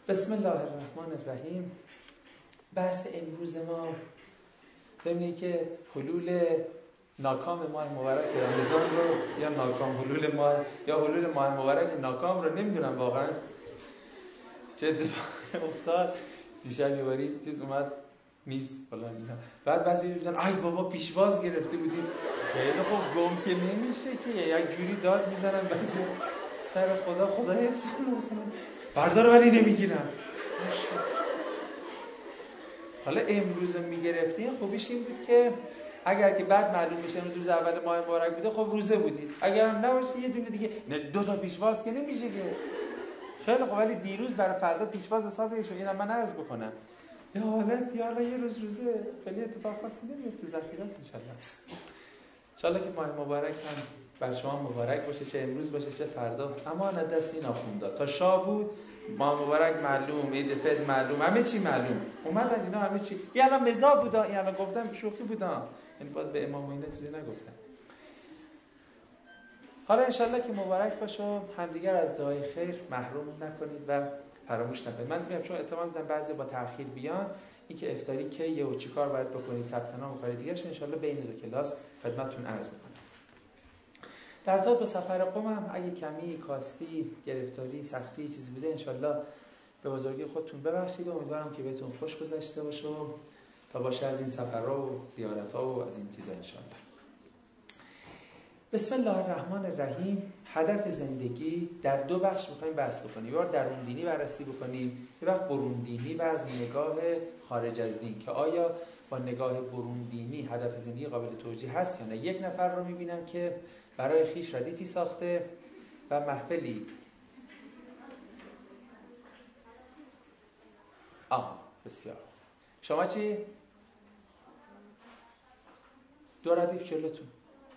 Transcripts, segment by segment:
بسم الله الرحمن الرحیم. بحث امروز ما ضمن که حلول ناکام ماه مبارک رمضان رو یا ناکام حلول ماه یا حلول ماه مبارک ناکام رو نمیدونم واقعا چه اتفاقی افتاد. دیشب یه باری چیز اومد نیست فلان اینا، بعد بعضی میگن ای بابا پیشواز گرفته بودیم. خیلی خوب، گم که نمیشه که یک جوری داد میزنن بعضی سر خدا حفظ کنه بردار ولی نمیگیرن. حالا امروز میگرفتیم خوبیش این بود که اگر که بعد معلوم میشه روز اول ماه مبارک بوده خب روزه بودید، اگر هم نباشه یه دونه دیگه نه، دو تا پیشواز که نمیشه که. خیلی خوب، ولی دیروز برای فردا پیشواز حساب نمیشه. اینم من عرض بکنم یا حالت یا حالا یه روز روزه خیلی اتفاق خاصی نمیفته، ذخیره است ان شاء الله که ماه مبارک هم بر شما مبارک باشه، چه امروز باشه چه فردا. اما نه دستی ناخوندا تا شاه بود ماه مبارک معلوم، عید فطر معلوم، همه چی معلوم اومدن اینا همه چی. این الان مزا بودا، این الان گفتم شوخی بودا، یعنی باز به امام و اینا چیزی نگفتم. حالا انشالله که مبارک باشه، همدیگر از دعای خیر محروم نکنید و فراموش نکنید. من میگم چون احتمال میدم بعضی با تأخیر بیان، این که افطاری کیه و چیکار باید بکنید، ثبت نام و کار دیگه‌اش انشالله بین دو کلاس خدمتتون عرض می‌کنم. در ارتباط به سفر قم هم اگه کمی کاستی، گرفتاری، سختی چیزی بوده انشالله به بزرگی خودتون ببخشید و امیدوارم که بهتون خوش گذشته باشه تا باشه از این سفرها و زیارت‌ها و از این چیزا انشالله. بسم الله الرحمن الرحیم. هدف زندگی در دو بخش می‌خوایم بحث بکنیم. یه بار درون دینی بررسی بکنیم، یه وقت برون دینی و از نگاه خارج از دین که آیا با نگاه برون دینی هدف زندگی قابل توجیه هست یا نه. یک نفر رو می‌بینم که برای خیش ردیفی ساخته و محفلی بسیار. شما چی؟ دو ردیف جلوتون.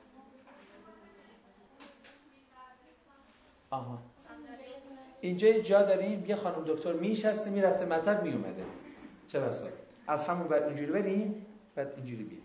اینجا جا داریم، یه خانم دکتر میشسته میرفته مطب میومده، چه بسا از همون بعد اینجوری بریم بعد اینجوری بیایم.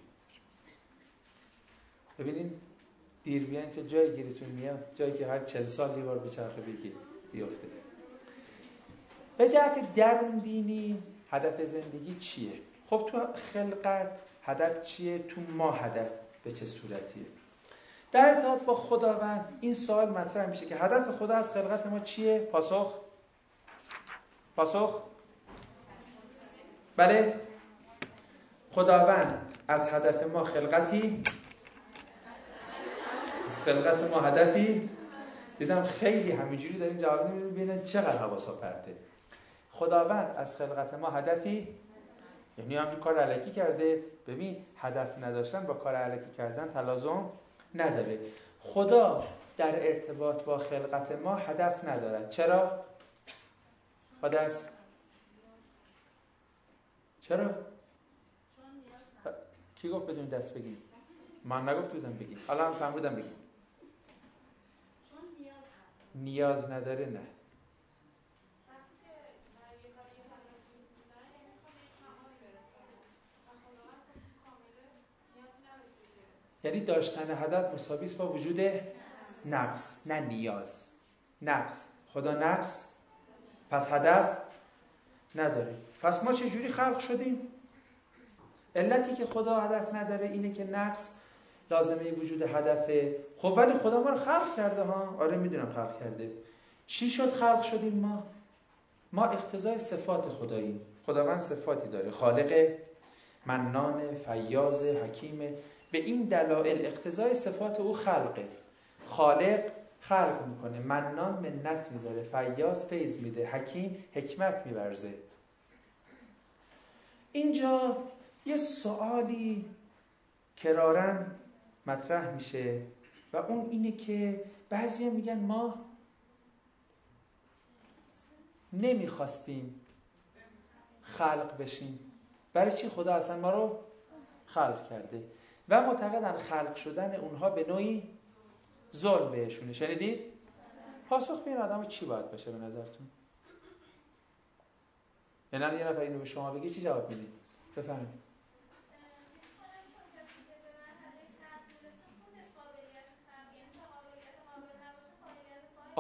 ببینین دیر بیاین چه جایی گیرتون میاد، جایی که هر 40 سال یه بار به چرخه بیفته. به جهت درون دینی هدف زندگی چیه؟ خب تو خلقت هدف چیه؟ تو ما هدف به چه صورتیه؟ در ارتباط با خداوند این سوال مطرح میشه که هدف خدا از خلقت ما چیه؟ پاسخ بله. خداوند از هدف ما خلقتی، از خلقت ما هدفی. دیدم خیلی همینجوری دارین جواب نمیدین، ببینن چقدر حواسا پرته. خداوند از خلقت ما هدفی، یعنی همچون کار الکی کرده. ببین هدف نداشتن با کار الکی کردن تلازم نداره. خدا در ارتباط با خلقت ما هدف ندارد. چرا؟ چرا؟ کی گفت بدون دست بگیم؟ من نگفت بودم بگیم، حالا هم فهمیدم بگیم. نیاز نداره. نه یعنی داشتن هدف مساوی است با وجود نقص، نه نیاز. نقص، خدا نقص، پس هدف نداره. پس ما چه جوری خلق شدیم؟ علتی که خدا هدف نداره اینه که نقص لازمه وجود هدفه. خب ولی خدا ما رو خلق کرده ها. آره میدونم خلق کرده. چی شد خلق شدیم ما اقتضای صفات خداییم. خداوند صفاتی داره، خالق، منان، فیاض، حکیم. به این دلایل اقتضای صفات او خلقه. خالق خلق میکنه، منان منت میذاره، فیاض فیض میده، حکیم حکمت میورزه. اینجا یه سوالی کرارن مطرح میشه و اون اینه که بعضیا میگن ما نمیخواستیم خلق بشیم، برای چی خدا اصلا ما رو خلق کرده و معتقدن خلق شدن اونها به نوعی ظلم بهشونه. شنیدید؟ پاسخ به این آدم چی باید باشه به نظرتون؟ یعنی یه نفر اینو به شما بگه چی جواب میدید؟ بفرمایید.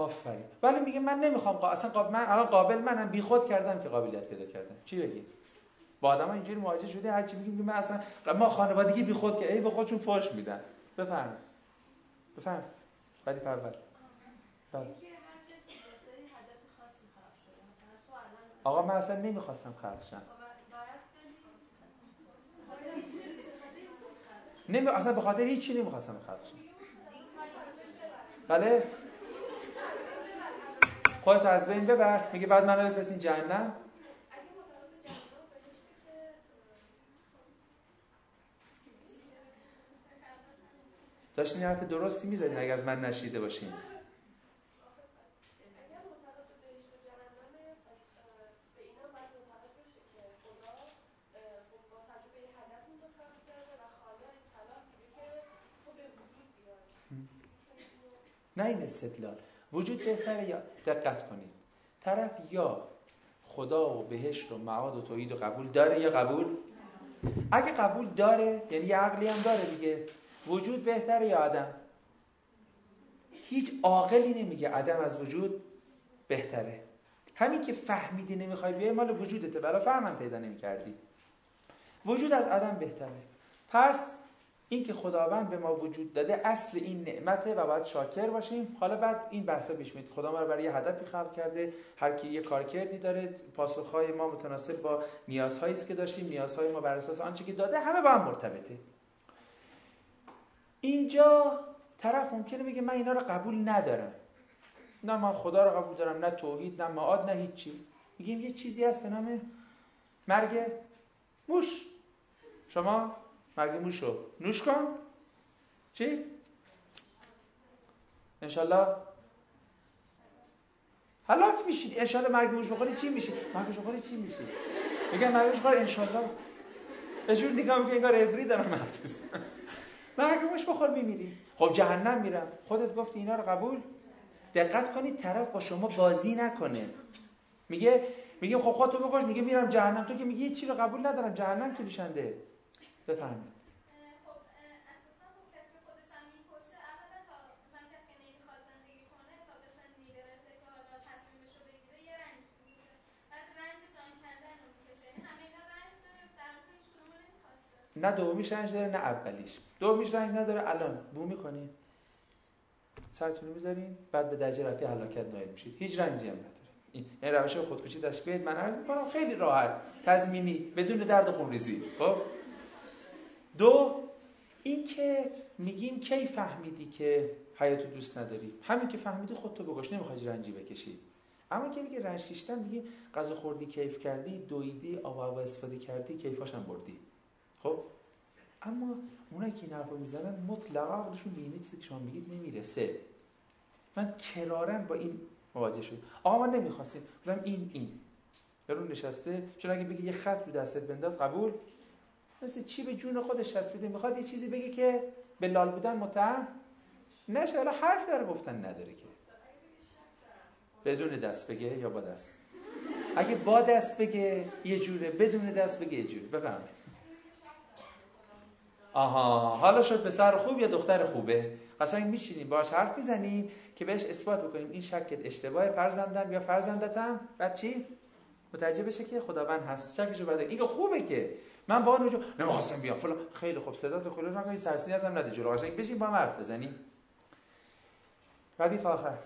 آفرین. ولی میگه من نمیخوام من الان قابل منم بیخود کردم که قابلیت پیدا کردم. چی بگی؟ با آدم‌ها اینجوری مواجه شده هر چی میگیم من اصلا ما خانوادگی بیخود که ای به خودشون فحش میدن. بفرمایید. بعدی اول. بله. آقا من اصلا نمیخواستم خلق شم. اصلا به خاطر هیچی نمیخواستم خلق شم. بله؟ خودتو از بین ببر. میگه بعد منو بفرستین جهنم. داشتین حرف درستی میزدین اگه از من نشیده باشین. نه این استدلال وجود بهتره یا دقت کنید طرف یا خدا و بهشت و معاد و توحید و قبول داره یا قبول اگه قبول داره یعنی یه عقلی هم داره دیگه وجود بهتره یا عدم هیچ عاقلی نمیگه عدم از وجود بهتره همین که فهمیدی نمیخوای بیای مال وجودته برای فهمم پیدا نمیکردی وجود از عدم بهتره پس این که خداوند به ما وجود داده اصل این نعمته و باید شاکر باشیم حالا بعد این بحثا پیش میاد خدا ما رو برای یه هدفی خلق کرده هر کی یه کارکردی داره پاسخهای ما متناسب با نیازهایی است که داشتیم نیازهای ما بر اساس آنچه که داده همه با هم مرتبطه اینجا طرف ممکنه بگه من اینا رو قبول ندارم نه من خدا رو قبول دارم نه توحید نه معاد نه هیچی میگیم یه چیزی هست به نام مرگ موش شما مرگ موشو نوش کن چی؟ انشالله هلاک میشید انشالله مرگ موش بخوری چی میشی؟ مرگ موش بخوری چی میشی؟ میگن مرگ موش بخوری انشالله بهشون نگاه میگه انگار عبری دارم حرف بزنم مرگ موش بخور میمیری خب جهنم میرم خودت گفتی اینا رو قبول دقت کنید طرف با شما بازی نکنه میگه خب خودتو بکش میگه میرم جهنم تو که میگی چی رو قبول ندارم جهنم که دوشنده بفرمایید خب اساسا خب کسی به خودش هم میکشه اولا تا مثلا کسی که نمیخواد زندگی کنه تا به سنی برسه که حالا تصمیمشو بگیره یه رنج میکشه بعد رنج جان کندن رو میکشه یعنی همه اینا رنج داره در واقع هیچ کدومو نمیخواسته نه دومیش رنج داره نه اولیش دومیش رنج نداره الان بو میکنین سرتون رو میذارین بعد به درجه رفیع هلاکت نائل میشید هیچ رنجی هم نداره این روش خودکشی تشبیه من عرض میکنم خیلی راحت تضمینی بدون درد خونریزی خب دو این که میگیم کی فهمیدی که حیاتو دوست نداری همین که فهمیدی خودتو بکش نمیخوای رنجی بکشی اما که میگه رنج کشیدن میگیم غذا خوردی کیف کردی دویدی آب و هوا استفاده کردی کیفاش هم بردی خب اما اونایی که این حرفو میزنن مطلقا عقلشون به این چیزی که شما میگید نمیرسه من کرارن با این مواجه شدم آقا ما نمیخواستیم گفتم این یارو نشسته چون اگه بگی یه خط رو دستت بنداز قبول مثل چی به جون خودش چسبیده میخواد یه چیزی بگه که به لال بودن متهم نشه حالا حرف داره گفتن نداره که بدون دست بگه یا با دست اگه با دست بگه یه جوره بدون دست بگه یه جوره بفهمید آها حالا شد پسر خوب یا دختر خوبه قشنگ میشینیم باهاش حرف میزنیم که بهش اثبات بکنیم این شکت اشتباه فرزندم یا فرزندتم بعد چی متوجه بشه که خداوند هست شکشو بده این که خوبه که من با اونجا نمیخواستم بیام فلان خیلی خوب صداتو کلوش نکنی سرسینت هم نده جلو قشنگ بشین با هم حرف بزنیم ردیف آخر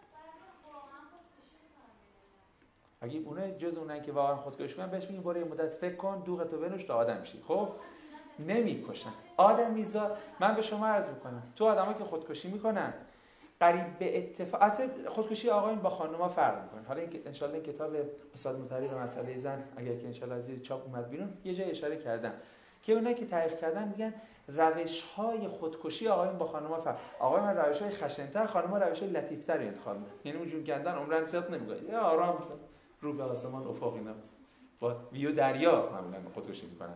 اگه اونه جز اونایی که واقعا خودکشی کنن بهش میگیم برو یه مدت فکر کن دوغتو بنوش تا آدم شی خب نمیکشن آدمیزا من به شما عرض میکنم تو آدمایی که خودکشی میکنن قریب به اتفاق خودکشی آقایون با خانوما فرق میکنه حالا این ان شاء الله این کتاب استاد مطهری به مسئله زن اگر که ان شاء الله از زیر چاپ اومد بیرون یه جای اشاره کردم که اونایی که تعریف کردن میگن روش‌های خودکشی آقایون با خانوما فرق آقایون روش‌های خشن‌تر خانوما روش‌های لطیف‌تر انتخاب میکنن یعنی اون جون کندن عمرن صدق نمیگه یا آرام رو به آسمان افق اینا با ویو دریا معمولا خودکشی میکنن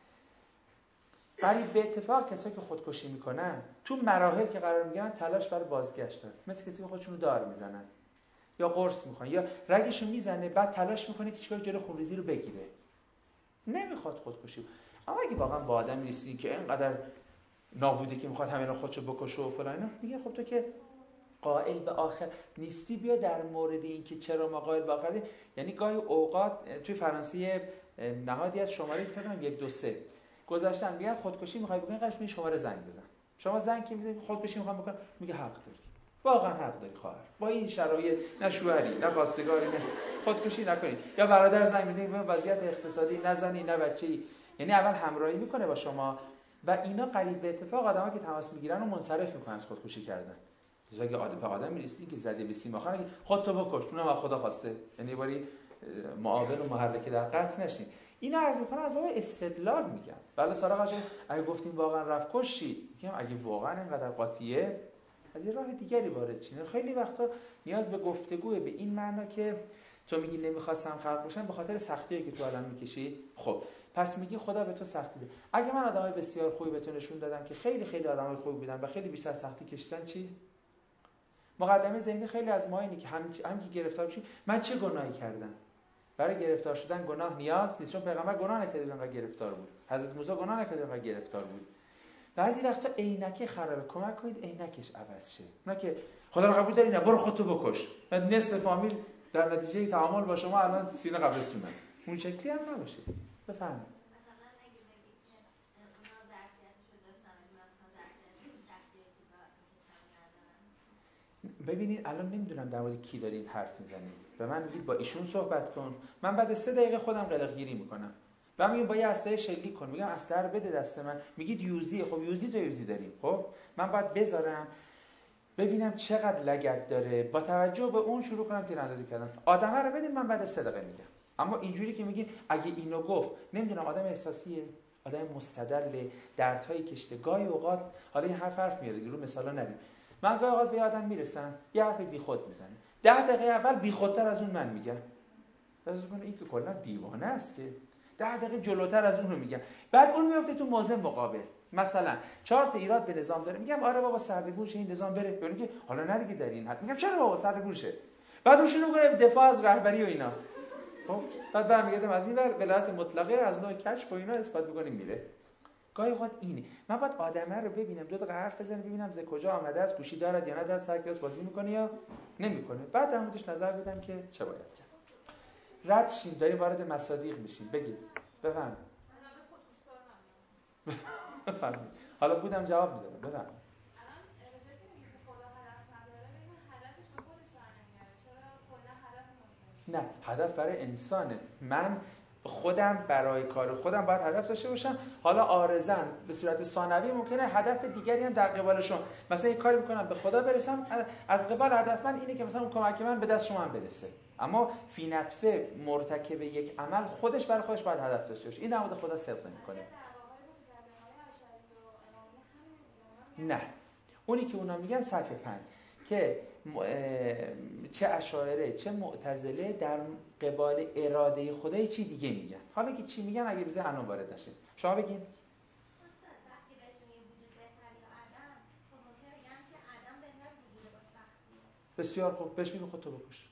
ولی به اتفاق کسایی که خودکشی میکنن تو مراحل که قرار میگیرن تلاش برای بازگشتن مثل کسی که خودشونو دار میزنن یا قرص میخوان یا رگشو میزنه بعد تلاش میکنه که چیکار جلوی خونریزی رو بگیره نمیخواد خودکشی اما اگه واقعا با آدم نیستی که اینقدر نابودی که میخواد همین خودشو بکشه و فلان اینا میگه خب تو که قائل به آخر نیستی، بیا در مورد این که چرا ما قائل به آخر، یعنی گاهی اوقات توی فرانسه نهادی از شماره فکر کنم 1 2 3 گذاشتن میگن خودکشی میخوای بکنی قش می شماره زنگ بزن. شما زنگ که میزنی خودکشی میخوام بکنم، میگه حق داری. واقعا حق داری خواهر. با این شرایط نه شوهری نه خواستگاری نه خودکشی نکنید. یا برادر زنگ میزنی به وضعیت اقتصادی نزنی نه بچه‌ای. یعنی اول همراهی میکنه با شما و اینا قریب به اتفاق آدمایی که تماس میگیرن و منصرف میکنن از خودکشی کردن. اگه آدم میرسی که زده به سیم آخر خودتو بکش، اونم از خدا خواسته، یعنی باری معاون و محرک در قتل نشین. اینا عرض میکنم از باب استدلال میگم. بله سراغش اگه گفتیم واقعا رفت کشی، میگم اگه واقعا اینقدر قاطیه از یه راه دیگری وارد چین. خیلی وقتا نیاز به گفتگوه به این معنا که تو میگی نمیخواستم خلق بشن به خاطر سختیایی که تو الان میکشی. خب پس میگی خدا به تو سختی ده. اگه من آدمای بسیار خوبی به تو نشون دادم که خیلی خیلی آدمای خوبی بودن و خیلی بیشتر سختی کشیدن، چی؟ مقدمه ذهنی خیلی از ما اینه که هم که گرفتار بشیم من چه گناهی کردم. برای گرفتار شدن گناه نیاز نیست، چون پیغمبر گناه نکرده انقدر گرفتار بود، حضرت موسی گناه نکرده انقدر گرفتار بود. بعضی وقتا عینک خرابه، کمک کنید عینکش عوض شه. نه که خدا رو قبول داری نه برو خودتو بکش. نصف فامیل در نتیجه تعامل با شما الان سینه قبرستونه. اون شکلی هم نباشه. بفرمایید. ببینید الان نمیدونم در مورد کی دارین حرف میزنید. به من میگید با ایشون صحبت کن، من بعد 3 دقیقه خودم قلقگیری میکنم. و میگم با یه اسلحه شلیک کن، میگم اسلحه رو بده دست من، میگید یوزی. خب یوزی تو یوزی داریم. خب من باید بذارم ببینم چقدر لگد داره، با توجه به اون شروع کنم تیراندازی کردن. آدمه رو بدید من بعد 3 دقیقه میگم. اما اینجوری که میگی اگه اینو گفت، نمیدونم آدم احساسیه، آدم مستدل، دردهای کشته، گاهی اوقات حالا این حرف میاره رو مثالا نریم. من گاهی اوقات به آدم میرسم یه حرف بیخود میزنه، 10 دقیقه اول بیخودتر از اون من میگم. بذار کنه این که کلا دیوانه است که 10 دقیقه جلوتر از اون رو میگم. بعد اون میفته تو موضع مقابل. مثلا 4 تا ایراد به نظام داره، میگم آره بابا سرنگونشه این نظام بره. میگه که حالا نه دیگه در این حد. میگم چرا بابا سرنگونشه. بعد اون شروع میکنه دفاع از رهبری و اینا. خب بعد برمیگردم از این ور ولایت مطلقه از نوع کشف و اینا اثبات میکنیم میره. گاهی اوقات اینه. من باید آدمه رو ببینم 2 دقیقه حرف بزنم ببینم ز کجا آمده است، گوشی دارد یا ندارد، سر کلاس بازی میکنه یا نمیکنه. بعد در موردش نظر بدم که چه باید کرد. رد شیم داریم وارد مصادیق میشیم. بگید بفهم. حالا بودم جواب میدادم. بفهم. نه هدف برای انسانه. من خودم برای کار خودم باید هدف داشته باشم. حالا عارضاً به صورت ثانوی ممکنه هدف دیگری هم در قبالشون، مثلا یک کاری میکنم به خدا برسم، از قبال هدف من اینه که مثلا اون کمک من به دست شما هم برسه. اما فی نفسه مرتکب یک عمل خودش برای خودش باید هدف داشته باشه. این در مورد خدا صدق نمیکنه. نه اونی که اونا میگن سطح 5 که چه اشاعره چه معتزله در قبال اراده خدای چی دیگه میگن. حالا که چی میگن اگه بذار الان وارد نشه. شما بگین. بسیار خوب بهش میگن خودتو بکش.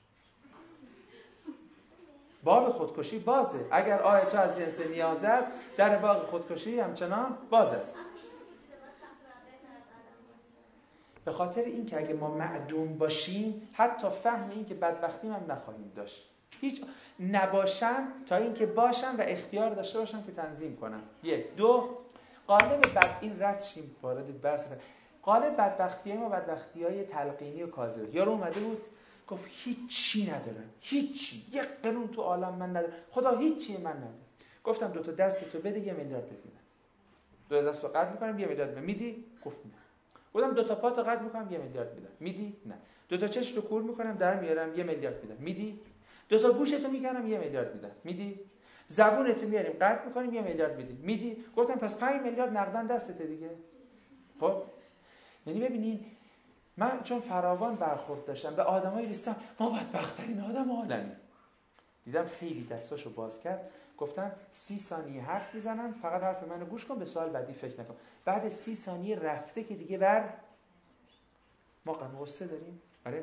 باب خودکشی بازه. اگر آیت تو از جنس نیازه است در باب خودکشی همچنان باز است. به خاطر این که اگه ما معدوم باشیم حتی فهم این که بدبختیم هم نخواهیم داشت. هیچ نباشم تا این که باشم و اختیار داشته باشم که تنظیم کنم. 1 2 قالب این رد شیم وارد بحث. قالب بدبختیای ما بدبختیای تلقینی و کاذبه. یارو اومده بود گفت هیچی ندارم، هیچی، یک قرون تو عالم من ندارم، خدا هیچی من نداره. گفتم 2 تا دستتو بده 1 میلیارد بدم. 2 تا دستو قطع میکنم 1 میلیارد میدی؟ گفت نه. گفتم 2 تا پاتو قطع میکنم 1 میلیارد میدم. میدی؟ نه. 2 تا چشمتو کور میکنم در میارم 1 میلیارد میدم. میدی؟ 2 تا گوشتو میکنم 1 میلیارد میدم. میدی؟ زبونتو میاریم قطع میکنیم 1 میلیارد میدی. میدی؟ گفتم پس 5 میلیارد نقدن دستته دیگه. خب یعنی ببینین من چون فراوان برخورد داشتم به آدمایی رسیدم ما بدبخت‌ترین آدم عالمی. دیدم خیلی دستاشو باز کرد. گفتم 30 ثانیه حرف میزنم فقط حرف منو گوش کن، به سوال بعدی فکر نکن. بعد 30 ثانیه رفته که دیگه بر ما غم غصه داریم. آره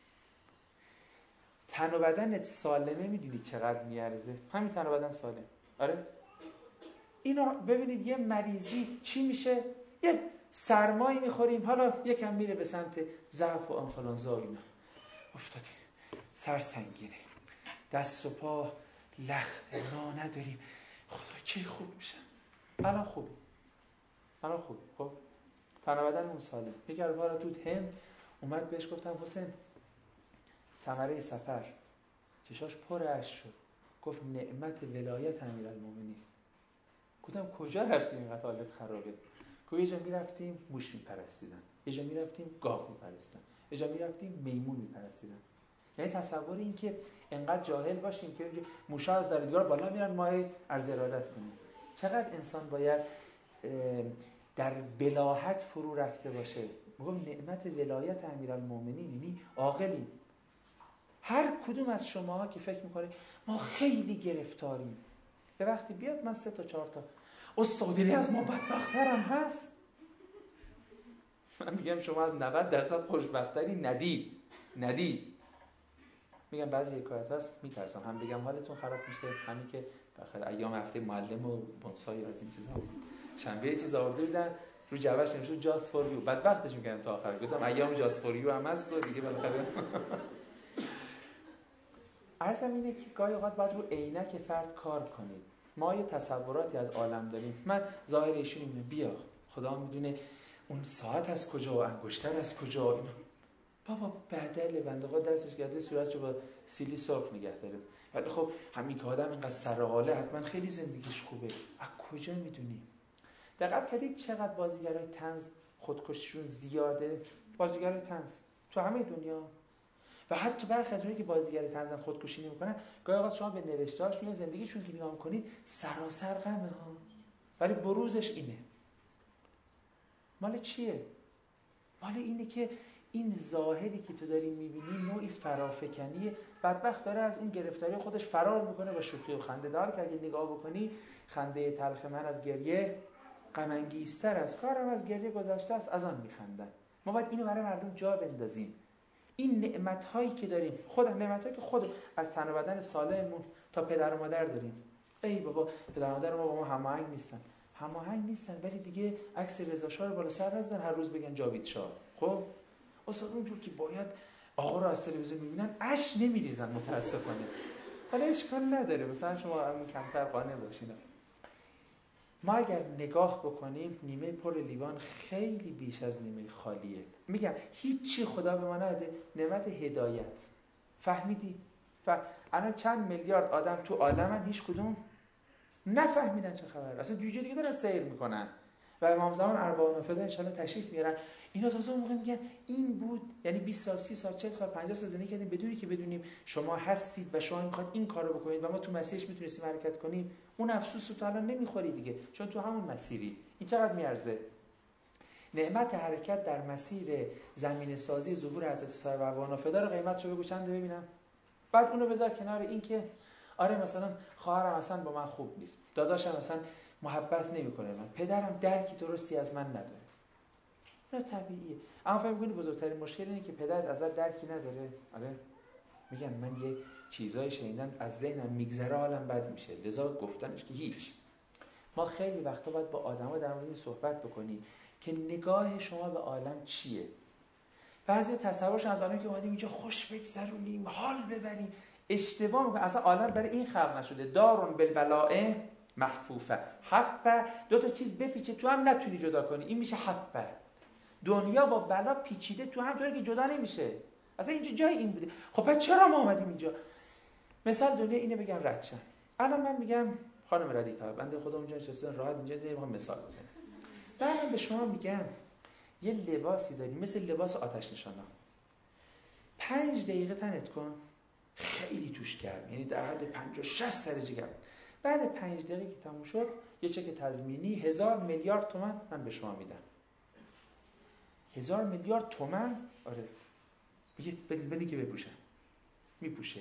تن و بدنت سالمه میدونی چقدر میارزه. همین تن و بدن سالم. آره اینا ببینید یه مریضی چی میشه؟ یه سرمایی میخوریم، حالا یکم میره به سمت ضعف و آنفلانزا و اینا، افتادیم، سر سنگینه، دست و پا لخته، راه نداریم، خدا کی خوب میشن؟ الان خوبه، الان خوبه. خب فنابدنمون سالم. یک عرفا تو هند اومد بهش گفتم حسین ثمره سفر، چشاش پر اشک شد، گفت نعمت ولایت امیرالمومنین. گفتم کجا رفتیم اینقدر حالت خرابه؟ گفت یه جا میرفتیم موش میپرستیدن، یه جا میرفتیم گاو میپرستیدن، یه جا میرفتیم میمون میپرستیدن. یعنی تصور این که انقدر جاهل باشیم که موشا از در دیوار بالا میرن ما عرض ارادت کنیم. چقدر انسان باید در بلاهت فرو رفته باشه. میگم نعمت ولایت امیرالمومنین، یعنی عاقلیم. هر کدوم از شماها که فکر میکنه ما خیلی گرفتاریم، به وقتی بیاد من 3 تا 4 تا استادی از ما بدبخترم هست، من میگم شما از 90% خوشبختری ندید. میگم بعضی حکایت هست میترسم هم بگم حالتون خراب میشه، همین که داخل ایام هفته معلم و بونسای از این چیزا بود، شنبه یه چیز آورده بودن رو جوش نمیشه جاست فور یو، بدبختش میگم تا آخر گفتم ایام جاست فور یو هم هست و دیگه بالاخره عرضم اینه که گاهی اوقات باید رو عینک فرد کار کنید. ما یه تصوراتی از عالم داریم، من ظاهر ایشون اینه، بیا خدا میدونه اون ساعت از کجا و انگشتر از کجا، اینا بابا بدل بندقا دستش گرده صورتشو با سیلی سرخ نگه داره. ولی خب همین که آدم اینقدر سرحاله حتما خیلی زندگیش خوبه، از کجا میدونی؟ دقت کردید چقدر بازیگرای طنز خودکشیشون زیاده؟ بازیگرای طنز تو همه دنیا و حتی برخی از اونایی که بازیگر طنزن خودکشی نمی‌کنن، گاهی اوقات شما به نوشته‌هاشون یا زندگیشون که نگاه می‌کنید سراسر غمه ها، ولی بروزش اینه. مال چیه؟ مال اینه که این ظاهری که تو داری می‌بینی نوعی فرافکنیه. بدبخت داره از اون گرفتاری خودش فرار می‌کنه با شوخی و خنده، دار که اگه نگاه بکنی خنده تلخ من از گریه غم انگیزتر است، کارم از گریه گذشته است، از آن می‌خندم. ما باید اینو برای مردم جا بندازیم. این نعمت‌هایی که داریم، نعمت‌هایی که خود از تن و بدن سالممون تا پدر و مادر داریم. ای بابا پدر و مادر ما با ما هماهنگ نیستن ولی دیگه عکس رضا شاه رو بالا سر نزدن هر روز بگن جاوید شاه. خب اصلا اونجور که باید آقا رو از تلویزیون می‌بینن اش نمی‌ریزن متاسفانه. ولی اشکال نداره، مثلا شما همین کمتر قانع باشین. ما اگر نگاه بکنیم نیمه پر لیوان خیلی بیش از نیمه خالیه. میگم هیچی خدا به ما نده، نعمت هدایت. فهمیدی؟ الان چند میلیارد آدم تو عالمن، هیچ کدوم نفهمیدن چه خبره، اصلا یه جوری دیگه دارن سیر میکنن و امام زمان ارباب فدا ان شاء الله تشریف میارن، اینا تازه اون موقع میگن این بود. یعنی 20 سال 30 سال 40 سال 50 سال زندگی کردیم بدونی که بدونیم شما هستید و شما میخواد این کارو بکنید و ما تو مسیرش میتونستیم حرکت کنیم. اون افسوس رو تو الان نمیخوری دیگه، چون تو همون مسیری. این چقدر میارزه؟ نعمت حرکت در مسیر زمین سازی ظهور حضرت صاحب ارواح فدا رو قیمتشو بگو چنده ببینم. بعد اونو بذار کنار این که آره مثلا خواهرم اصلا با من خوب نیست، داداشم اصلا محبت نمیکنه من، پدرم درکی درستی از من نداره. نه طبیعیه. اما فکر می‌کنی بزرگترین مشکل اینه که پدرت ازت درکی نداره؟ آره. میگم من یه چیزای شنیدم از ذهنم میگذره حالم بد میشه، لذا گفتنش که هیچ. ما خیلی وقتا باید با آدما در مورد این صحبت بکنیم که نگاه شما به عالم چیه. بعضی تصورشون از عالمی که اومدیم اینجا خوش بگذرونیم، حال ببریم، اشتباه میکنه. اصلا عالم برای این خلق نشده. دارون بالبلاء محفوفه. حفه دو تا چیز بپیچه تو هم نتونی جدا کنی، این میشه حفه. دنیا با بلا پیچیده تو هم طوری که جدا نمیشه. اصلا اینجا جای این بوده. خب پس چرا ما اومدیم اینجا؟ مثال دنیا اینه، بگم رد شن. الان من میگم خانم ردیفه بنده خدا اونجا نشستن راحت اینجا میخوام مثال بزنم. بعدم به شما میگم یه لباسی داری مثل لباس آتش نشانا، 5 دقیقه تنت کن خیلی توش گرم، یعنی در حد 50-60 درجه گرم. بعد 5 دقیقه که تموم شد یه چک تضمینی 1000 میلیارد تومان من به شما میدم. 1000 میلیارد تومان؟ آره. میگه بدین که بپوشن. میپوشه.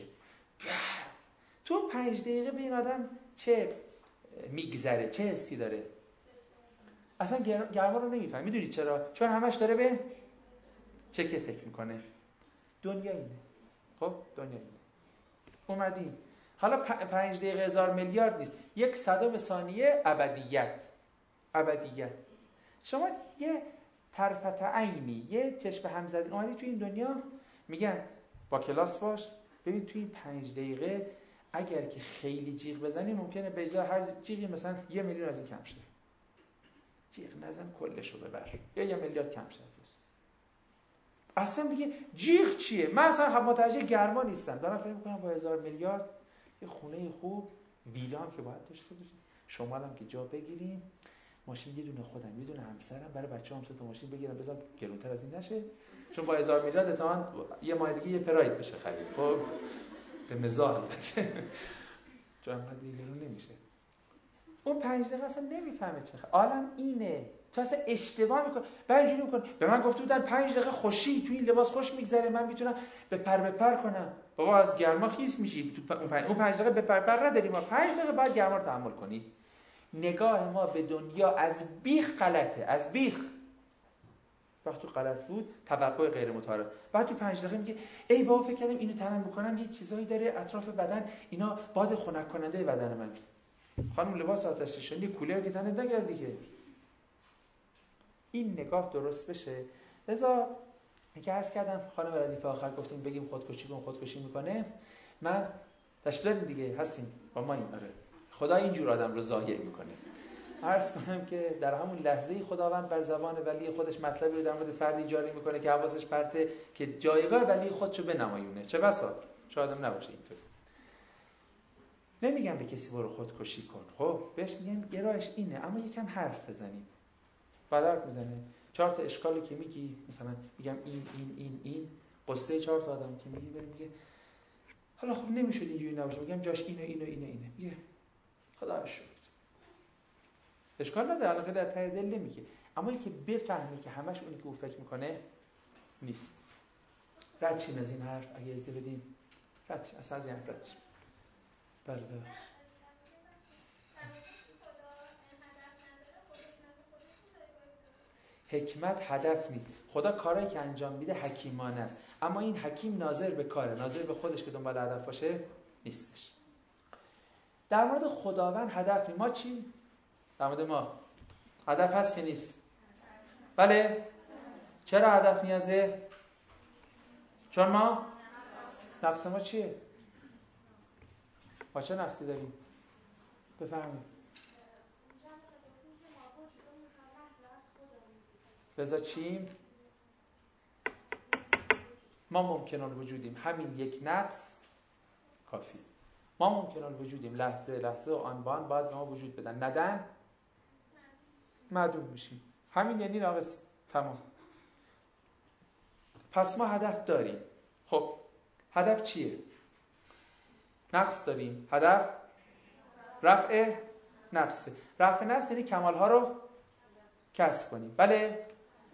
تو 5 دقیقه به این آدم چه میگذره، چه حسی داره؟ اصلا گرما رو نمیفهم. میدونید چرا؟ چون همش داره به چکه فکر میکنه. دنیا اینه. خب دنیا اینه. اومدیم حالا 5 دقیقه 1000 میلیارد نیست، 1/100 ثانیه ابدیت. شما یه طرفت عینی، یه چشم هم زدین اومدی تو این دنیا، میگن با کلاس باش، ببین تو این 5 دقیقه اگر که خیلی جیغ بزنی ممکنه به جای هر جیغی مثلا 1 میلیون از این کم شه. جیغ نزن کلشو ببر یا 1 میلیارد کم شه ازش. اصلا میگه جیغ چیه؟ من اصلا متوجه گرما نیستم، دارم فکر میکنم با 1000 میلیارد یه خونه خوب، ویلا هم که باید داشته باشیم، شمال هم که جا بگیریم، ماشین یه دونه خودم یه دونه همسرم، برای بچه‌ام 3 تا ماشین بگیرم، بذارم گرونتر از این نشه، چون با 1000 میلیارد احتمالاً یه ماه دیگه یه پراید بشه خرید. خب به مزاح البته چون انقدر دیگرون نمیشه. اون 5 دقیقه اصلا نمیفهمه چه عالم اینه، تو اصلا اشتباه میکنی. بعد اینجوری میکنه به من گفته بودن 5 دقیقه خوشی تو این لباس خوش میگذره، من میتونم بپر کنم. بابا از گرما خیس میشی. تو اون 5 دقیقه بپر نداریم، ما 5 دقیقه بعد گرما رو تحمل کنی. نگاه ما به دنیا از بیخ غلطه، از بیخ. وقتی غلط بود توقع غیر متعارف. بعد تو 5 دقیقه میگه ای بابا فکر کردم اینو تمام بکنم یه چیزایی داره اطراف بدن، اینا باد خنک کننده بدن من. خانم لباس آتش نشانی کولر که تنت نگردی که. این نگاه درست بشه. لذا که عرض کردم خانم ردیف آخر گفتیم بگیم خودکشی میکنه. من تشبیه دیگه هستیم با ما این آره. خدا اینجور آدم رو ضایع میکنه. عرض کنم که در همون لحظه خداوند بر زبان ولی خودش مطلبی رو در مورد فردی جاری میکنه که حواسش پرته که جایگاه ولی خودشو بنمایونه. چه بسا شاید هم نباشه اینطور. نمیگم به کسی برو خودکشی کن، خب بهش میگم یه راهش اینه، اما یکم حرف بزنیم. بعد حرف میزنه 4 تا اشکالی که میگی، مثلا میگم این قصه 4 تا آدم که میگی بریم میگه حالا خب نمیشد اینجوری نباشه، میگم جاش اینه میگه خدا رو شکر اشکال نداره، الان در ته دل نمیگه، اما اینکه بفهمی که همش اونی که او فکر میکنه نیست. رد چین از این حرف اگه اجازه بدین، رد چین اصلا از این حرف رد چین. بله حکمت هدف نیست. خدا کارایی که انجام میده حکیمانه است، اما این حکیم ناظر به کاره، ناظر به خودش که دنبال هدف باشه نیستش. در مورد خداوند هدف نیست. ما چی؟ در مورد ما هدف هست یا نیست؟ بله. چرا هدف نیازه؟ چون ما نفس ما چیه؟ ما چه نفسی داریم؟ بفرمایید. لذا چیم؟ ما ممکن الوجودیم، همین یک نفس کافی. ما ممکن الوجودیم، لحظه و آن به آن باید به ما وجود بدن، ندن معدوم میشیم. همین یعنی ناقص. تمام. پس ما هدف داریم. خب هدف چیه؟ نقص داریم. هدف رفع نقصه. رفع نقص یعنی کمالها رو کسب کنیم. بله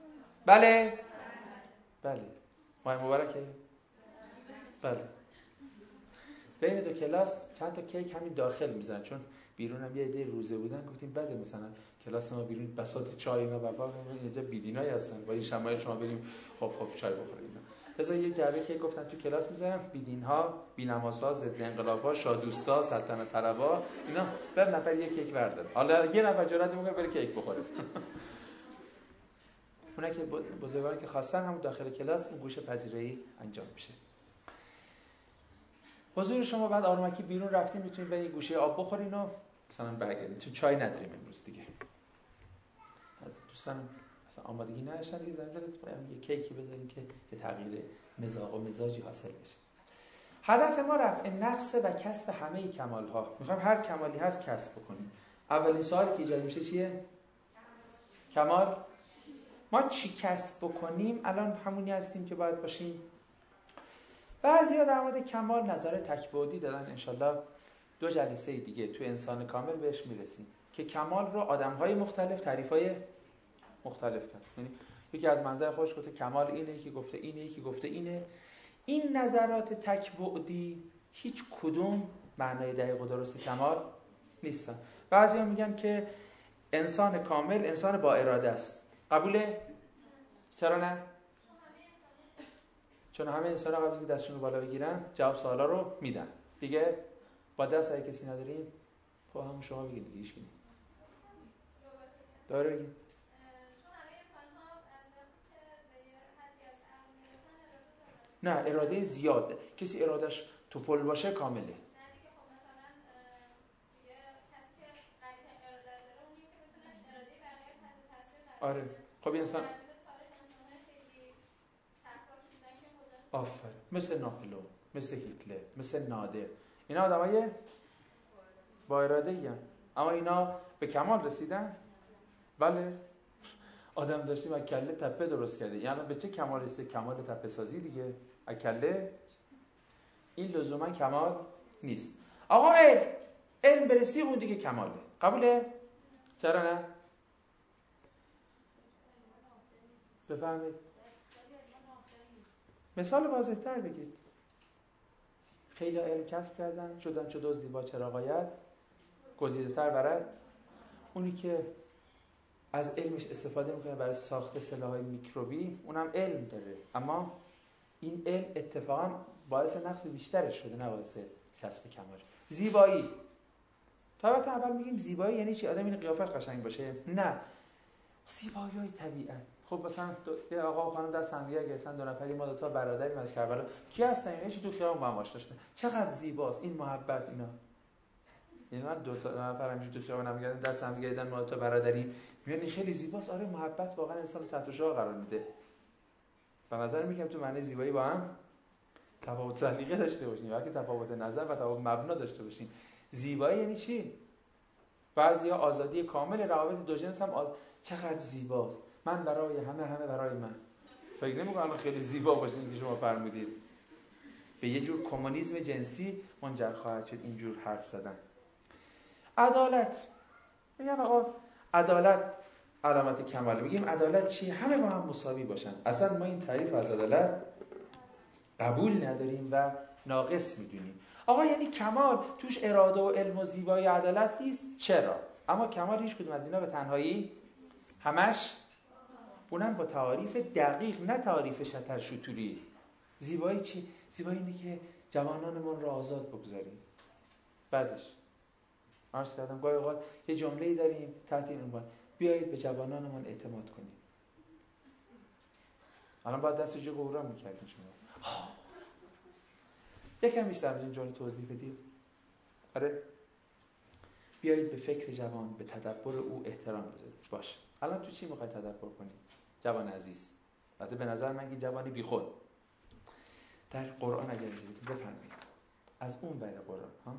ماه مبارکه. بله. بین 2 کلاس چند تا کیک همین داخل میزنن، چون بیرون هم یه عده روزه بودن، گفتیم بده مثلا کلاس ما بیرون بساط چای اینا بابا اینجا بیدینای هستن، با این شمایل شما بریم خب چای بخوریم. مثلا یه جعبه کیک گفتن تو کلاس میذارن، بیدین‌ها، بی‌نمازها، ضد انقلاب‌ها، شادوستا، سلطنت طلب‌ها، اینا بر نفر یک کیک بردار. حالا یه نفر جرأت میکنه بره کیک بخوره. اونا که بزرگواران که خواستن همون داخل کلاس اون گوشه پذیرایی انجام میشه. حضور شما بعد آرومکی بیرون رفتیم، میتونید برید گوشه آب بخورین و مثلا برگردید، چون چای نداریم امروز دیگه. دوستان مثلا آمادگی نداشتن دیگه، یه کیکی بذارین که یه تغییر مزاج و مزاجی حاصل بشه. هدف ما رفع نقص و کسب همه کمال‌ها. میخوایم هر کمالی هست کسب کنیم. اولین سوالی که ایجاد میشه چیه؟ کمال. ما چی کسب بکنیم؟ الان همونی هستیم که باید باشیم. بعضیا در مورد کمال نظر تک‌بعدی دادن. انشالله 2 جلسه دیگه تو انسان کامل بهش میرسیم که کمال رو آدم‌های مختلف تعریف‌های مختلف کردن. یعنی یکی از منظر خودش گفته کمال اینه، یکی گفته اینه، یکی گفته اینه. این نظرات تک‌بعدی هیچ کدوم معنای دقیق و درست کمال نیستن. بعضیا میگن که انسان کامل انسان با اراده است. قبوله؟ چرا نه؟ چون همه انسان ها قبل که دستشون رو بالا بگیرن جواب سوالا رو میدن. دیگه با دست اگه کسی نداریم خب همون شما بگید دیگه. ایش کنید داره بگید. چون همه انسان ها از نه اراده زیاد. کسی ارادش توپل باشه کامله. نه دیگه خب مثلا یه کسی که قوی اراده داره اونی که بتونه اراده بقیه تحت تاثیر قرار بده. آره خب این انسان تاریخ انسان‌های خیلی سختا بودن که خدا آفرین، مثل ناپلئون، مثل هیتلر، مثل نادر، اینا آدمای با اراده ای هم. اما اینا به کمال رسیدن؟ بله. آدم داشتیم از کله تپه درست کرده. یعنی به چه کمال رسید؟ کمال تپه سازی دیگه. از کله این لزوما کمال نیست. آقا علم برسی اون دیگه کماله. قبوله؟ چرا نه؟ بفهمید. مثال واضح‌تر بگید. خیلی علم کسب کردن، شدن چه دزدی با چراغایت، گزیده‌تر برد. اونی که از علمش استفاده میکنه برای ساخت سلاح‌های میکروبی، اونم علم داره، اما این علم اتفاقا باعث نقص بیشترش شده، نه باعث کسب کمال. زیبایی. تا وقت اول میگیم زیبایی یعنی چی؟ آدم این قیافش قشنگ باشه؟ نه. زیبایی‌های طبیعت. خب مثلا یه آقا و خانم دست هم دیگه گرفتن، دو نفری، ما دو تا برادریم از کربلا. کی هستن اینا؟ چی تو خیابون با هم آشنا شدن. چقدر زیباست این محبت اینا. یعنی من دو نفر همیشه تو خیابون هم میگردن، دست هم دیگه دیدن، ما دو تا برادریم. میگن خیلی زیباست. آره محبت واقعا انسان رو تحت شعاع قرار میده. به نظر میگم تو معنی زیبایی با هم تفاوت سلیقه داشته باشین، یا که تفاوت نظر و تفاوت مبنا داشته باشین. زیبایی یعنی چی؟ بعضیا آزادی کامل، روابط دو جنس هم چقدر زیباست. من برای همه برای من. فکر نمی‌کنم خیلی زیبا باشین که شما فرمودید. به یه جور کمونیسم جنسی منجر خواهد شد اینجور حرف زدن. عدالت. میگن آقا عدالت علامت کماله. میگیم عدالت چیه؟ همه با هم مساوی باشن. اصلا ما این تعریف از عدالت قبول نداریم و ناقص میدونیم. آقا یعنی کمال توش اراده و علم و زیبایی عدالت نیست؟ چرا؟ اما کمال هیچ کدوم از اینا به تنهایی همش، اونم با تعریف دقیق، نه تعریف شتر شطوری. زیبایی چی؟ زیبایی اینه که جوانانمون رو آزاد بگذاریم. بعدش عرض کردم گاهی اوقات یه جمله‌ای داریم تحت این عنوان: بیایید به جوانانمون اعتماد کنیم. الان باید دست جو قهرا می‌کردیم شما. یکم بیشتر این جمله توضیح بدیم. آره. بیایید به فکر جوان، به تدبر او احترام بذارید. باشه. الان تو چی می‌خوای تدبر کنی؟ جوان عزیز. البته به نظر من که جوانی بیخود. در قرآن اگر از بدید بفرمایید. از اون بر قرآن ها.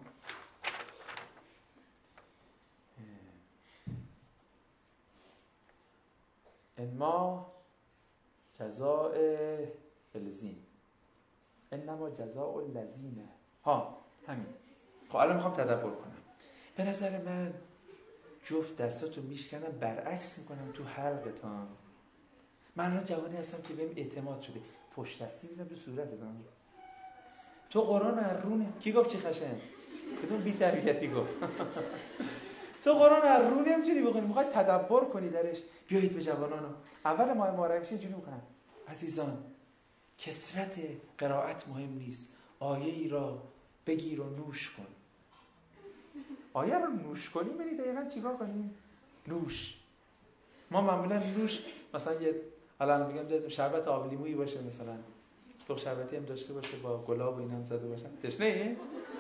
انما جزاء الذین انما جزاء الذین ها همین. خب الان میخوام تدبر کنم. به نظر من جفت دستاتو میشکنم، برعکس میکنم تو حلقتان. من الان جوانی هستم که بهم اعتماد شده، پشت دستی میزنم تو صورتتون. تو قرآن ارونه. کی گفت چی خشن؟ کدوم بی‌تربیتی گفت؟ تو قرآن ارونه نمی‌تونی بخونی، میخوای تدبر کنی درش. بیایید به جوانانو. اول ماه محرم میشه اینجوری میکنم: عزیزان، کثرت قرائت مهم نیست، آیه ای را بگیر و نوش کن. آیه رو نوش کنیم یعنی دقیقاً چیکار کنیم؟ نوش. ما معمولا نوش مثلا یه الان میگم شربت آب لیمویی باشه، مثلا تو شربتی هم داشته باشه با گلاب و اینا هم زده باشن. تشنه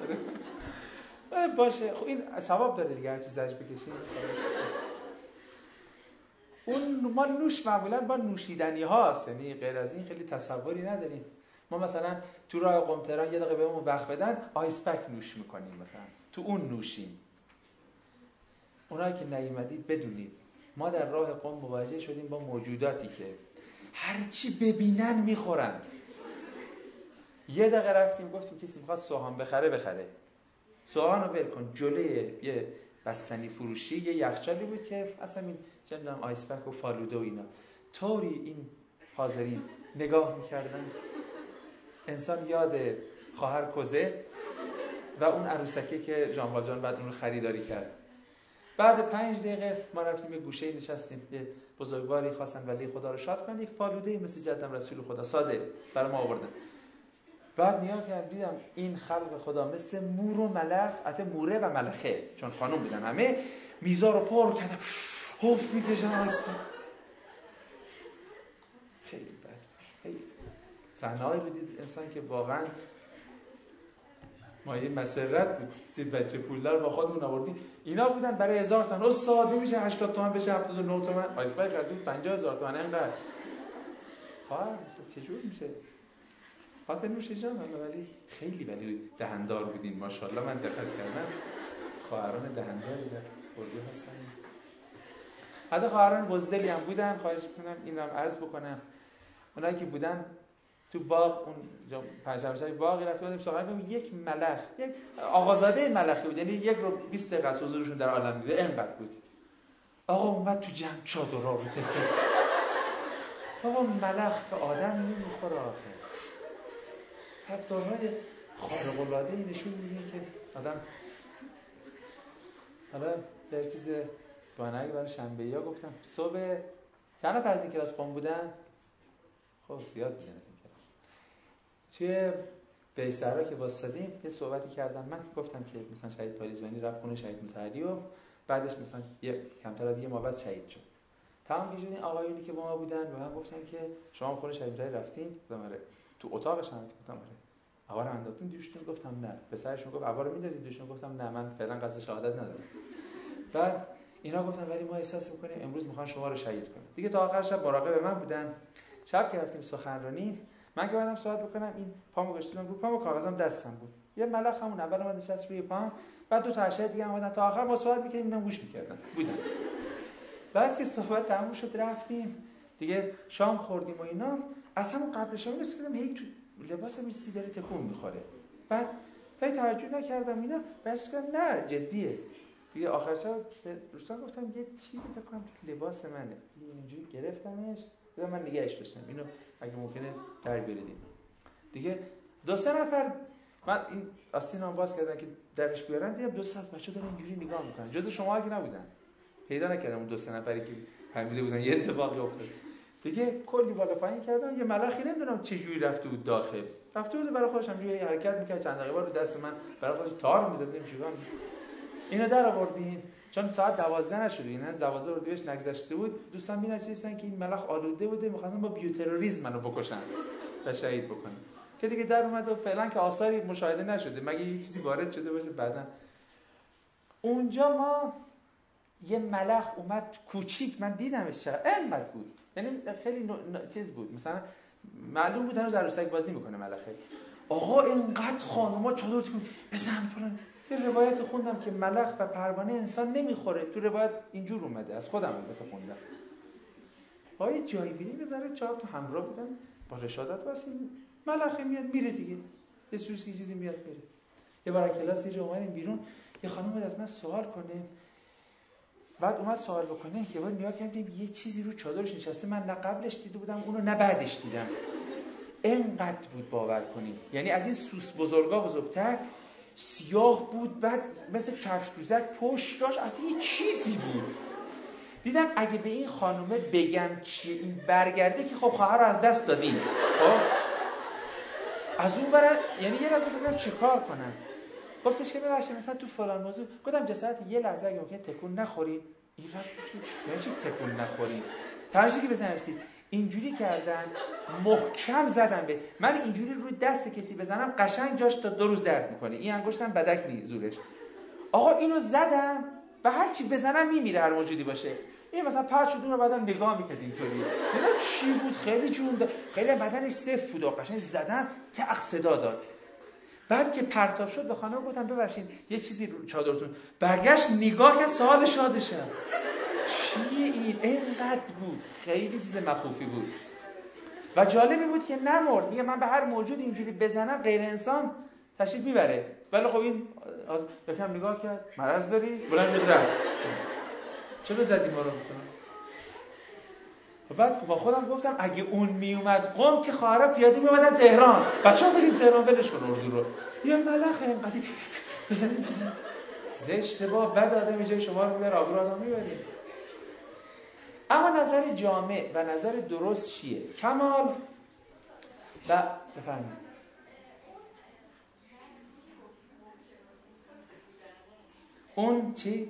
باشه. خب این ثواب داره دیگه، هر چیز زج بکشیم اون ما نوش معمولا با نوشیدنی هاست، یعنی غیر از این خیلی تصوری نداریم. ما مثلا تو راه قم تهران یه دقیقه بهمون وقت بدن آیس پک نوش میکنیم، مثلا تو اون نوشیم. اونایی که نیومدید بدونید ما در راه قم مواجه شدیم با موجوداتی که هرچی ببینن میخورن. یه دقیقه رفتیم گفتیم کسی میخواد سوهان بخره. سوهان رو ول کن. جلوی یه بستنی فروشی یه یخچالی بود که اصلا این چه می‌دونم آیس پک و فالوده و اینا طوری این حاضرین نگاه میکردن. انسان یاد خواهر کوزت و اون عروسکی که ژان والژان بعد اون رو خریداری کرد. بعد 5 دقیقه ما رفتیم یه گوشه نشستیم، یه بزرگواری خواستن ولی خدا رو شاد کنن، یک فالوده مثل جدم رسول خدا ساده برای ما آوردن. بعد نگاه کردم دیدم این خلق خدا مثل مور و ملخ، البته موره و ملخه چون خانم بودن همه، میزا رو پر کردم هف میکشن آیس پک. خیلی بد. صحنه‌ای رو دید انسان که واقعا مایه مسرت بود. 30 بچه پولدار با خودمون آوردیم، اینا بودن برای 1000 تومان. استاد نمیشه 80 تومان بشه 79 تومان، آیسپای کردید 50000 تومان اینقدر. خواهر مثلا چجور میشه؟ خاطر میشه جان، ولی خیلی دهندار بودین ماشاءالله. من دقت کردم خواهران دهنداری در اردو هستن. حتی خواهران بزدلی هم بودن. خواهش میکنم این رو عرض بکنم، اونایی که بودن تو باغ، اون پنجشنبه باغی رفتیم بودیم، یک ملخ، یک آقازاده ملخی بود، یعنی 1 رو 20 دقیقه از حضورشون در عالم دیده اینقدر بود. آقا اومد تو جمع چادرها رو تکه. بابا ملخ که آدم نمیخوره آخه. رفتارهای خارق‌العاده‌ای نشون میده که آدم. حالا به چیز بانایی برای شنبه‌ای‌ها گفتم، صبح چند نفر از این کلاس قم بودن؟ خب زیاد بودن از این کلاس. توی بیسرا که واسطادیم یه صحبتی کردم، من گفتم که مثلا شهید پاریزبانی رفت خونه شهید مطهری و بعدش مثلا کمتر از یه ماه بعد شهید شد. تمام که شدین آقایونی که با ما بودن به من گفتن که شما خونه شهید مطهری رفتین؟ گفتم آره. تو اتاقش هم گفتم آره. آقا رو انداختین دوشتون؟ گفتم نه. پسرشون گفت آقا رو میندازین دوشتون؟ گفتم نه، من فعلا قصد شهادت ندارم. بعد اینا گفتن ولی ما احساس می‌کنیم امروز می‌خوان شما رو شهید کنن. دیگه تا آخر شب مراقب من بودن. شب که رفتیم سخنرانی، من که بعدم صحبت بکنم، این پامو گذاشتم رو پام و کاغذم دستم بود. یه ملخ همون اول اومد نشست روی پام، بعد 2 تا اشعه دیگه اومدن، تا آخر ما صحبت می‌کردیم، اینم گوش می‌کردن بودن. بعد که صحبت تموم شد رفتیم دیگه شام خوردیم و اینا، اصلا قبل شام رسیدم هی تو لباسم یه چیزی داره تکون می‌خوره. بعد توجه نکردم اینا، بس گفتم نه جدیه. دیگه آخر شب به دوستان گفتم یه چیزی فکر کنم تو لباس منه. اینجوری گرفتمش، دیگه من نگهش داشتم. اینو اگه ممکنه در بیارید. دیگه 2-3 نفر من این آستینم باز کردن که درش بیارن، دیدم 2 ساعت بچه‌ها دارن اینجوری نگاه میکنن. جز شما که نبودن. پیدا نکردم اون 2-3 نفری که فهمیده بودن یه اتفاقی افتاد. دیگه کلی بالا پایین کردن، یه ملخی نمیدونم چه جوری رفته بود داخل. رفته بود برای خودش همجوری حرکت میکرد، چند دقیقه رو دست من برای خودش تار می‌زدیم چیکار. اینو در آوردین چون ساعت 12 نشده، این از 12 اردیبهشت نگذشته بود. دوستان می‌نچیستن که این ملخ آلوده بوده، می‌خواستن با بیوتروریسم منو بکشن و شهید بکنن. که دیگه در اومد و فعلا که آثاری مشاهده نشده، مگه یه چیزی وارد شده باشه بعداً. اونجا ما یه ملخ اومد کوچیک، من دیدمش اینقدر بود، یعنی خیلی چیز بود، مثلا معلوم بود هنوز عروسک بازی میکنه ملخه. آقا اینقدر خانوما چادر تکون بزن فلان. یه روایت خوندم که ملخ و پروانه انسان نمیخوره، تو روایت اینجور اومده، از خودم البته خوندم. آقا جایی بینی بذاره چهار تو همراه بودن با رشادت واسه ملخ میاد میره دیگه، یه چیزی میاد میره. یه بار کلاس یه اومدیم بیرون، یه خانم بود از من سوال کنه، بعد اومد سوال بکنه، یه بار نگاه کردیم یه چیزی رو چادرش نشسته، من نه قبلش دیده بودم اونو نه بعدش دیدم. اینقدر بود باور کنید، یعنی از این سوس بزرگا بزرگتر، سیاه بود، بعد مثل کفش دوزک پشتاش اصلا یه چیزی بود. دیدم اگه به این خانومه بگم چیه این برگرده که خب خواهر رو از دست دادیم. خب از اون برای یعنی یه لحظه بگم چه کار کنم. گفتش که ببخشید مثلا تو فلان موضوع، گفتم جسارت یه لحظه اگه ممکنه تکون نخورین. این رفت یعنی چی تکون نخورین؟ تنشی که بزنید اینجوری کردن، محکم زدم به من، اینجوری روی دست کسی بزنم قشنگ جاش تا 2 روز درد میکنه، این انگشتم بدک نی زورش. آقا اینو زدم و هر چی بزنم میمیره هر موجودی باشه. این مثلا پرت شد اون رو بعدم نگاه میکرد اینطوری. اینا چی بود؟ خیلی جون خیلی بدنش صفر بود، قشنگ زدم تق صدا داد. بعد که پرتاب شد به خانم گفتم ببخشید یه چیزی رو چادرتون، برگشت نگاه کرد، سوال شادشم چیه این؟ اینقدر بود، خیلی چیز مخوفی بود و جالبی بود که نمرد. میگه من به هر موجود اینجوری بزنم غیر انسان تشریف میبره، ولی خب این از یکم نگاه کرد، مرض داری؟ بلند شد رفت. چه بزدیم ما رو مثلا؟ و بعد با خودم گفتم اگه اون میومد قم که خواهرها پیاده میومدن تهران، بچه‌ها بریم تهران ولش کن اردو رو. یا ملخه اینقدر بزنیم زشته با بد آدم جای شما رو میبره، آبرو آدم میبریم. اما نظر جامع و نظر درست چیه؟ کمال و بفرمایید. اون چی؟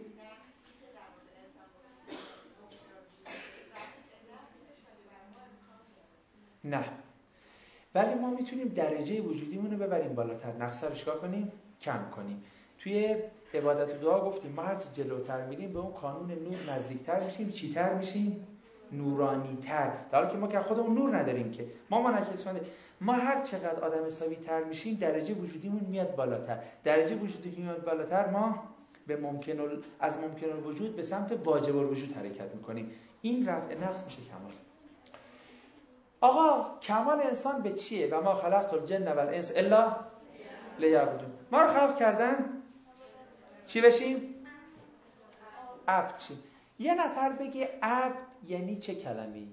نه ولی ما میتونیم درجه وجودیمون رو ببریم بالاتر، نقص رو چیکار کنیم؟ کم کنیم. توی عبادت و دعا گفتیم ما هر چه جلوتر میریم به اون کانون نور نزدیکتر میشیم. چیتر میشیم؟ نورانی‌تر. در حالی که ما که خودمون نور نداریم که ما منعکس‌کننده. ما هر چقدر آدم حسابی‌تر میشیم درجه وجودیمون میاد بالاتر. درجه وجودی میاد بالاتر، ما به از ممکن الوجود به سمت واجب الوجود حرکت میکنیم. این رفع نقص میشه کمال. آقا کمال انسان به چیه؟ و ما خلقت الجن والانس الا لیعبدون. ما رو خلق کردن چی بشیم؟ عبد شیم. یه نفر بگه عبد یعنی چه کلمه‌ای؟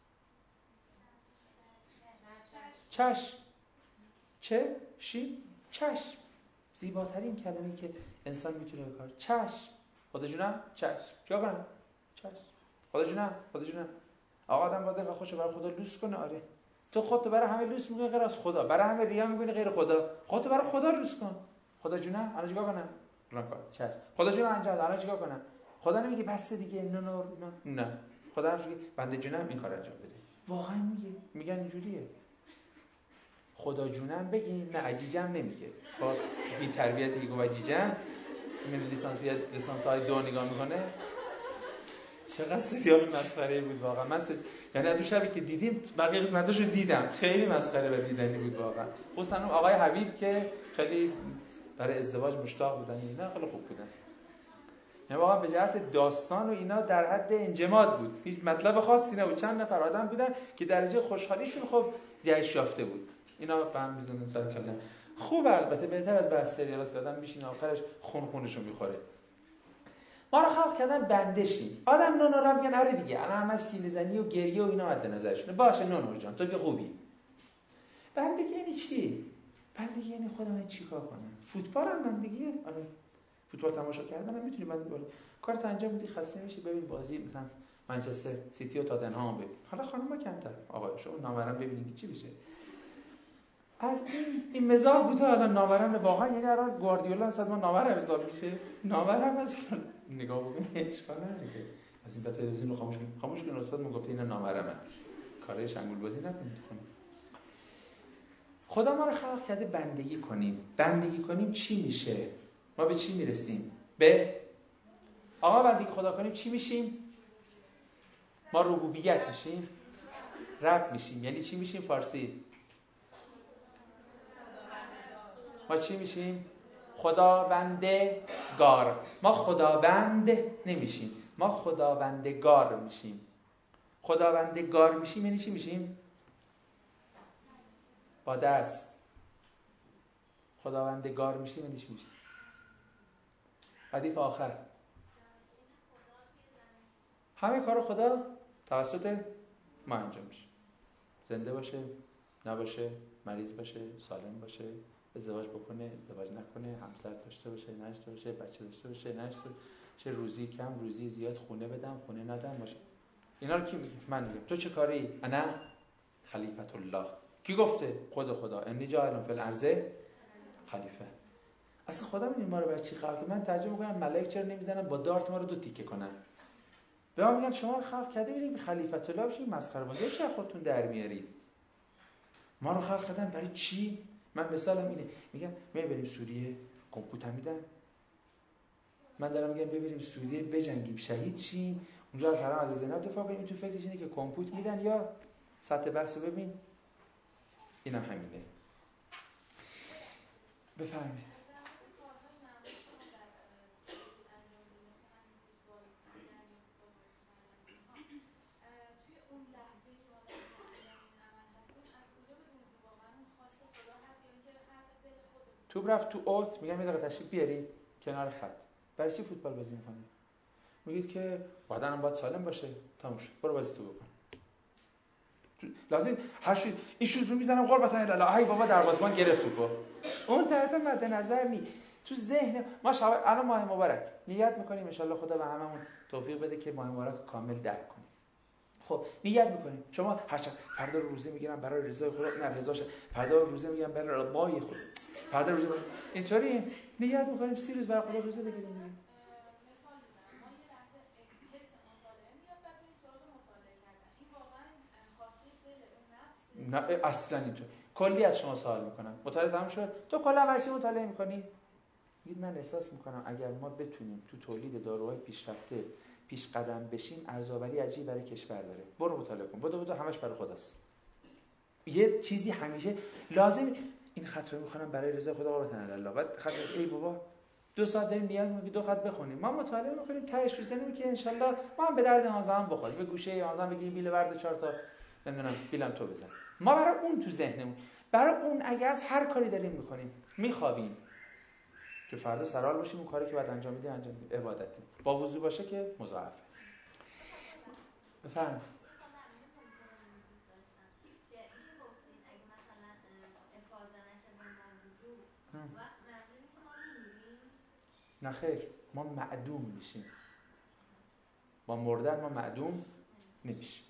چشم. چه؟ شیم؟ چشم. زیباترین کلمه‌ای که انسان میتونه بکاره. چشم. خدا جونم چشم. چیکار کنم؟ چشم. خدا جونم. خدا جونم. آقا آدم باید خودشو برای خدا لوس کنه. آره. تو خودت برای همه لوس می‌کنی غیر از خدا. برای همه ریا می‌کنی غیر خدا. خودت برای خدا لوس کن. خدا جونم الان چیکار کنم؟ راکار. چشم. خدا جونم انجام الان چیکار کنم؟ خدا نمیگه بس دیگه نه. خدا میگه بنده جونم این کار انجام بده. واقعا میگن اینجوریه. خدا جونم بگین، نه عجیجم نمیگه. خب این تربیتی که گفت عجیجم من لیسانس های 2 نگاه میکنه. چقدر سریال مسخره بود واقعا. من یعنی از اون شبی که دیدیم بقیه قسمتاشو دیدم، خیلی مسخره و دیدنی بود واقعا. خصوصا اون آقای حبیب که خیلی برای ازدواج مشتاق بودن، اینا خیلی خوب بودن. یعنی واقعا به جهت داستان و اینا در حد انجماد بود. هیچ مطلب خاصی نبود. چند نفر آدم بودن که درجه خوشحالیشون خب جهش یافته بود. اینا فهم می‌زدن سر کلم. خوب، البته بهتر از بحث سریالاست که آدم میشینه آخرش خونشو میخوره. ما رو خلق کردن بنده شیم. آدم نونورا میگن آره دیگه الان همش سینه زنی و گریه و اینا مد نظرشونه. باشه نونور جان تو که خوبی. بندگی یعنی چی؟ بندگی یعنی خودم چیکار کنم؟ فوتبال هم بندگیه. آره. فوتبال تماشا کردن هم میتونی بندگی کارت انجام بدی، خسته میشی ببین بازی مثلا منچستر سیتی و تاتنهام ببین. حالا خانم‌ها کمتر. آقا شما نامرم ببینید چی بشه. از این مزاج بود الان نامرم واقعا، یعنی الان گواردیولا صد ما نامرم حساب میشه. نامرم از نگاه بکنید اشکال نداره که از این تلویزیون رو خاموش کن استاد ما گفته اینا نامرمه. کارای شنگول بازی نکنید. خدا ما رو خلق کرده بندگی کنیم. بندگی کنیم چی میشه؟ ما به چی میرسیم؟ به آقا بندگی خدا کنیم چی میشیم؟ ما ربوبیت میشیم، رب میشیم. یعنی چی میشیم فارسی؟ ما چی میشیم؟ خداوندگار. ما خداوند نمیشیم، ما خداوندگار میشیم. خداوندگار میشیم یعنی چی میشیم؟ با دست. خداوندگار میشیم یعنی چی میشیم؟ حدیث آخر همه کار خدا توسط ما انجام میشه. زنده باشه، نباشه، مریض باشه، سالم باشه، ازدواج بکنه، ازدواج نکنه، همسر داشته باشه، نداشته باشه، بچه داشته باشه، نداشته باشه، روزی کم، روزی زیاد، خونه بدم، خونه ندم باشه. اینا رو کی میگه؟ من میگم. تو چه کاری؟ انا خلیفت الله. کی گفته؟ خدا. انی جاعل فی الارض خلیفه. اصلا خدا میگه ما رو برای چی خلق؟ من ترجمه میکنم ملائکه چرا نمیزنن با دارت ما رو 2 تیکه کنن؟ به ما میگن شما رو خلق کرده ببینید خلیفت الله بشید، مسخره بازی چه خودتون در میارید؟ ما رو خلق کردن برای چی؟ من مثالم اینه، میگم بریم سوریه کمپیوتر میدن. من دارم میگم بریم سوریه بجنگیم شهید شیم، اونجا از حرم از زینب دفاع کنیم. تو فکرش اینه که کمپیوتر میدن یا سطح بحث رو ببین. اینم همینه. بفرمایید. توپ رفت تو اوت، میگم یه دقیقه تشریف بیارید کنار خط. برای چی فوتبال بازی می‌کنید؟ میگید که بدنم باید سالم باشه. تموم شد. برو بازی تو بکن. لازم این شوت رو میزنم قربتا الا ای بابا دروازه‌بان گرفت توپو. اون طرف مد نظر نی. تو ذهن ما الان ماه مبارک نیت می‌کنیم ان شاءالله خدا به هممون توفیق بده که ماه مبارک کامل درک کنیم. خب نیت می‌کنیم. شما هر شب فردا رو روزه میگیرم برای رضای خدا، نه رضاش، فردا رو روزه میگیرم برای رضای خدا. فردا روزه اینطوری نیت می‌کنیم 30 روز برای خدا روزه بگیریم. نه اصلا اینطور. کلی از شما سوال میکنم. مطالعه تمام شد؟ تو کلا هر چی مطالعه میکنی؟ میگید من احساس میکنم اگر ما بتونیم تو تولید داروهای پیشرفته پیش قدم بشیم، ارزآوری عجیبی برای کشور داره. برو مطالعه کن. بدو همش برای خداست. یه چیزی همیشه لازم. این خط رو میخونم برای رضا خدا قربان الله. بعد خط ای بابا 2 ساعت داریم نیاز میگه 2 خط بخونیم. ما مطالعه میکنیم تهش میزنیم که ان شاءالله ما هم به درد آزام بخوریم. به گوشه آزام بگیم بیل ورد 4 تا نمیدونم بیلم تو بزن. ما برای اون تو ذهنمون، برای اون اگه از هر کاری داریم میکنیم میخوابیم که فردا سرحال باشیم اون کاری که بعد انجام میدیم عبادتی با وضو باشه که مضاعفه. بفهم نه خیر، ما معدوم میشیم. با مردن ما معدوم نمیشیم.